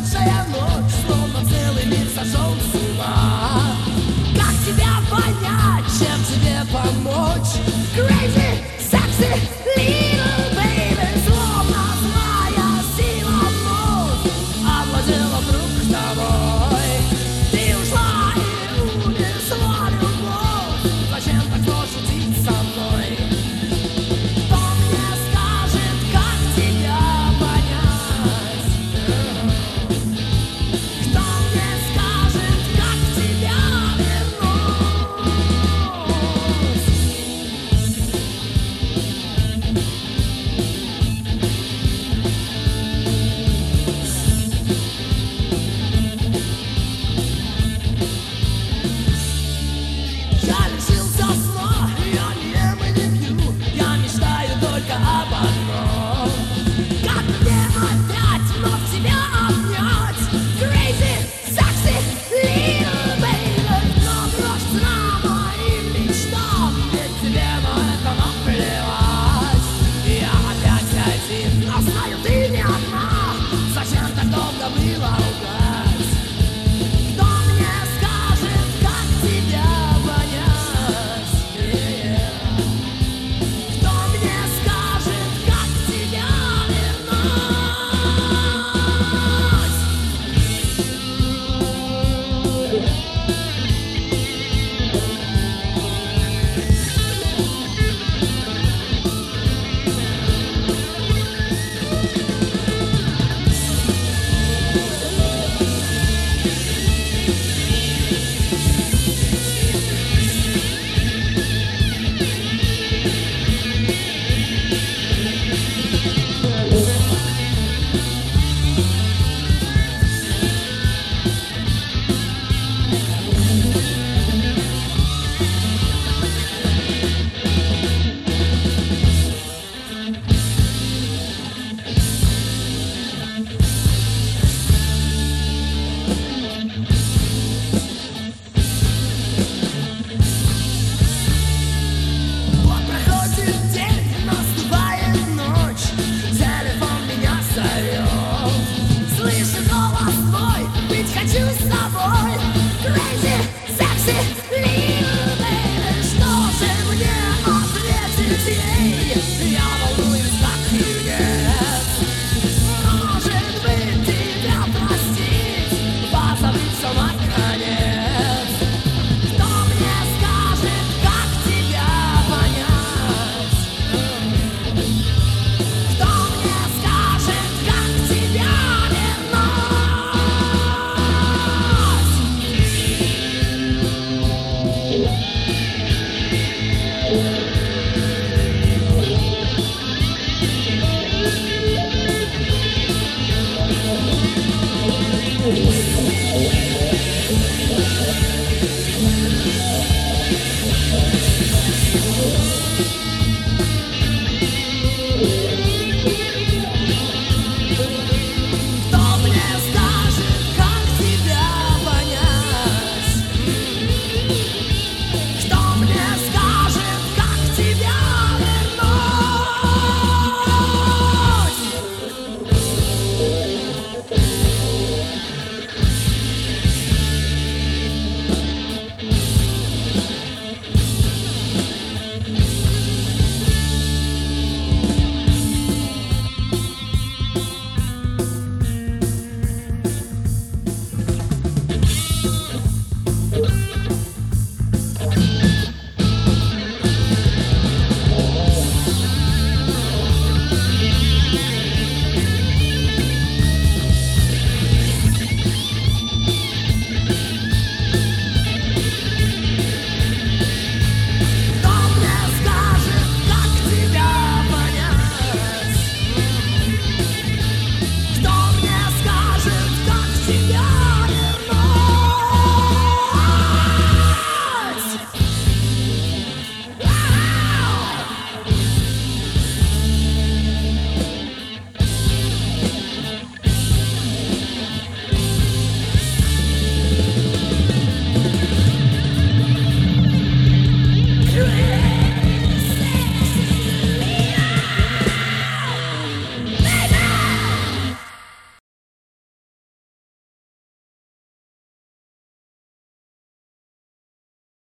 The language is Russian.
сумасшедшая ночь, словно целый мир сошел с ума. Как тебя понять, чем тебе помочь? Crazy, sexy, little baby, словно злая сила вновь овладела вдруг тобой. Ты ушла и унесла любовь. Зачем так зло шутить со мной? Кто мне скажет, как тебя понять? Кто мне скажет, как тебя вернуть? Я лишился сна, я не ем и не пью, я мечтаю только об одном. Как мне опять вновь тебя обнять? Crazy, sexy, little baby, но брось цена моим мечтам, ведь тебе на это наплевать. Я опять один, но знаю, ты не одна. Зачем так долго было лгать? Кто мне скажет, как тебя понять? Кто мне скажет, как тебя вернуть? Вот проходит день, наступает ночь, телефон меня зовет. Слышу голос твой, быть хочу с тобой. Crazy, sexy, little baby, что же мне ответить ей? Я волнуюсь, как юнец. Может быть, тебя простить, позабыть все наконец. Кто мне скажет, как тебя понять? Кто мне скажет, как тебя вернуть?